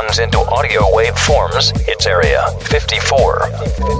vibrations into audio wave forms, it's Area 54.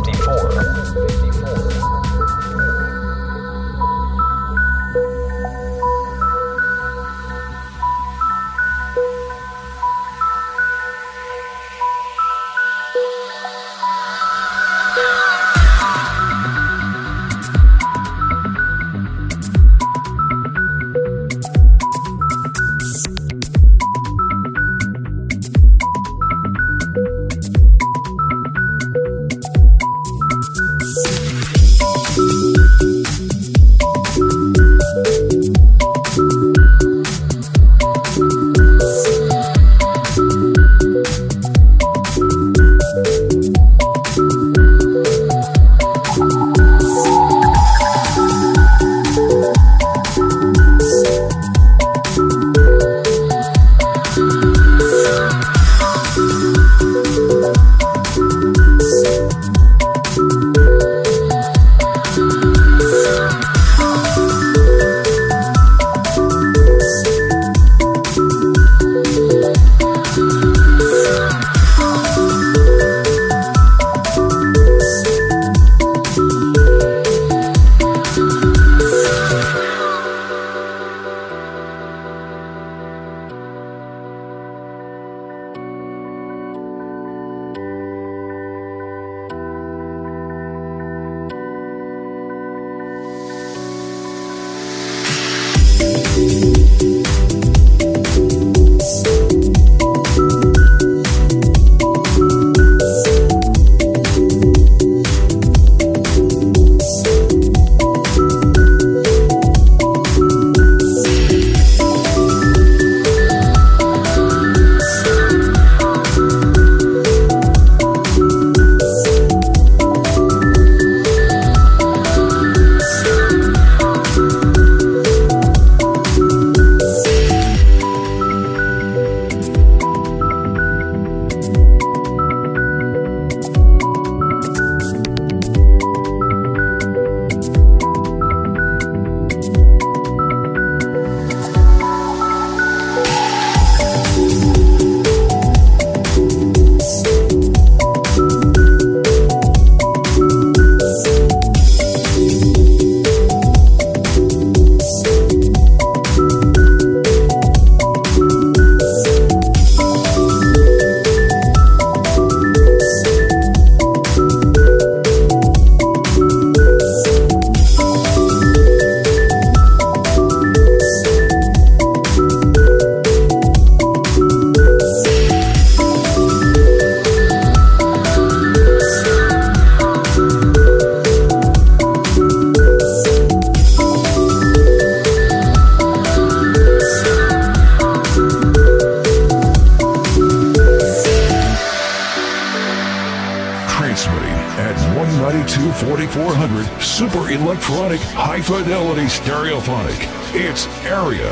Super electronic, high fidelity stereophonic. It's Area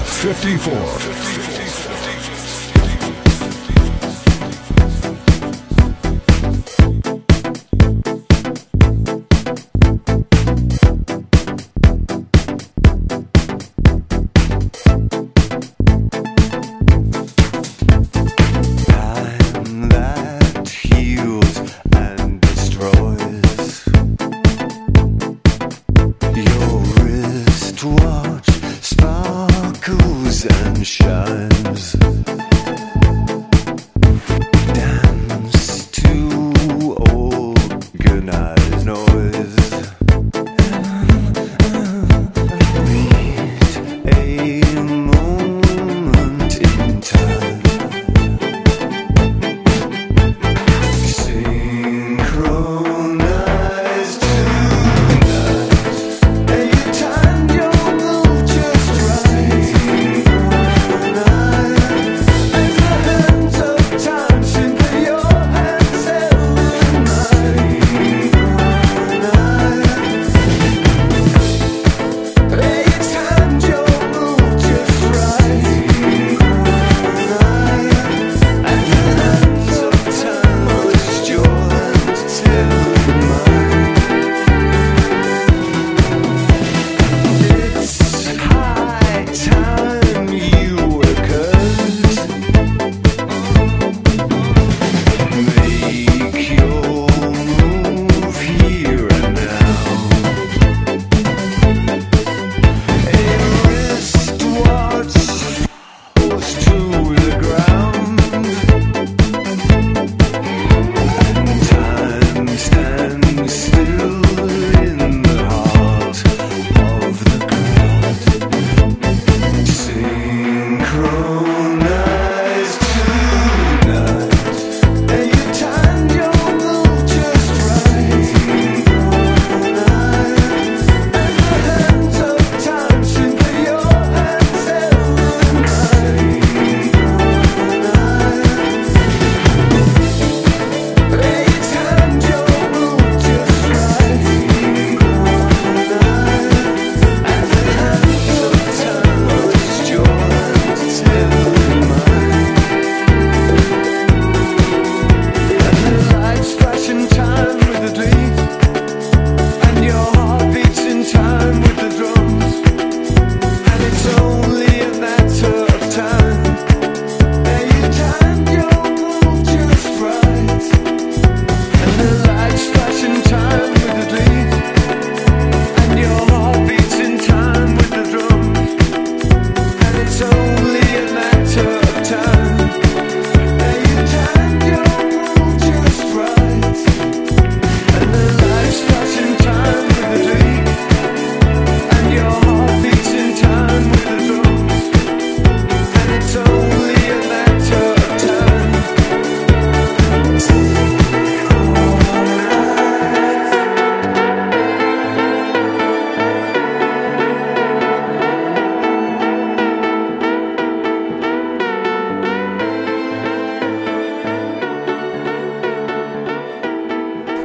54. Watch sparkles and shines.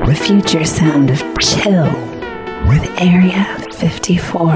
the future sound of chill with Area 54.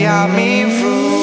happy, I mean through.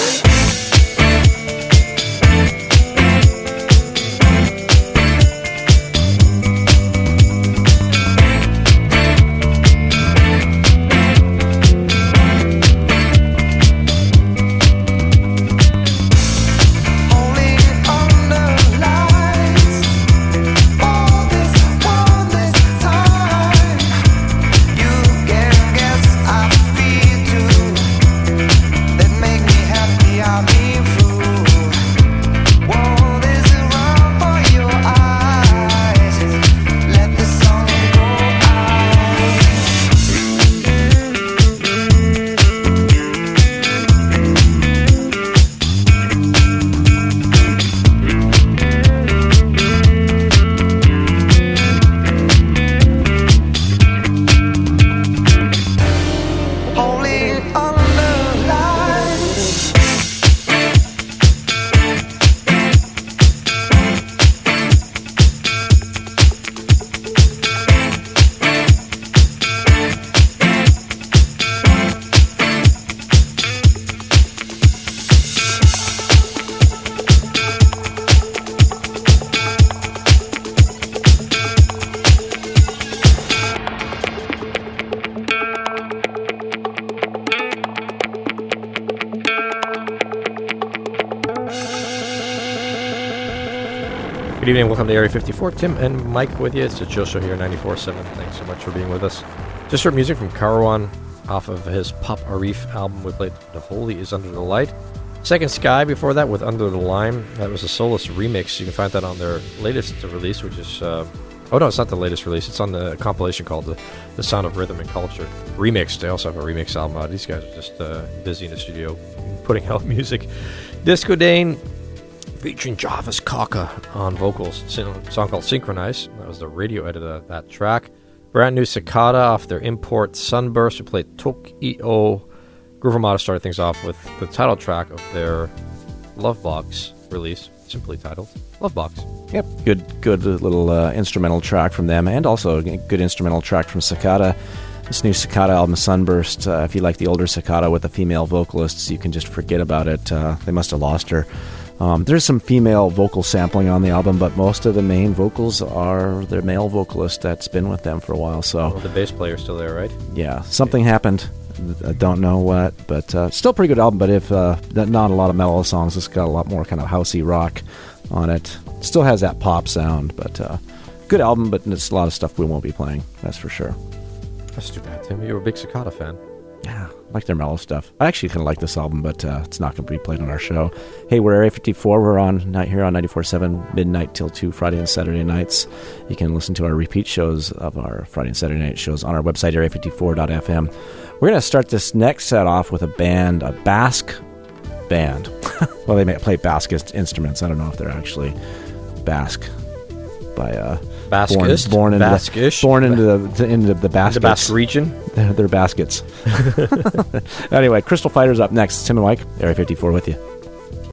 Good evening, welcome to Area 54. Tim and Mike with you. It's a Joe Show here, 94.7. Thanks so much for being with us. Just heard music from Karawan off of his Pop Arif album. We played The Holy Is Under the Light. Second Sky before that with Under the Lime. That was a Solus remix. You can find that on their latest release, which is... oh no, it's not the latest release. It's on the compilation called the Sound of Rhythm and Culture. Remixed. They also have a remix album out. These guys are just busy in the studio putting out music. Disco Dane, featuring Jarvis Cocker on vocals, a song called Synchronize. That was the radio edit of that track. Brand new Cicada off their import Sunburst. We played Tok E.O. Groove Armada started things off with the title track of their Lovebox release, simply titled Lovebox. Yep, good little instrumental track from them, and also a good instrumental track from Cicada. This new Cicada album, Sunburst, if you like the older Cicada with the female vocalists, you can just forget about it. They must have lost her. There's some female vocal sampling on the album, but most of the main vocals are their male vocalist that's been with them for a while. So the bass player's still there, right? Yeah, something happened. I don't know what, but still a pretty good album. But if not a lot of mellow songs, it's got a lot more kind of housey rock on it. Still has that pop sound, but good album. But it's a lot of stuff we won't be playing. That's for sure. That's too bad, Tim. You're a big Cicada fan. Yeah, I like their mellow stuff. I actually kind of like this album, but it's not going to be played on our show. Hey, we're Area 54. We're on here on 94.7, midnight till 2, Friday and Saturday nights. You can listen to our repeat shows of our Friday and Saturday night shows on our website, area54.fm. We're going to start this next set off with a Basque band. Well, they may play Basque instruments. I don't know if they're actually Basque by Basquist? born into Basquish? Born into the baskets. The Basque region? They're baskets. Anyway, Crystal Fighter's up next. Tim and Mike, Area 54 with you.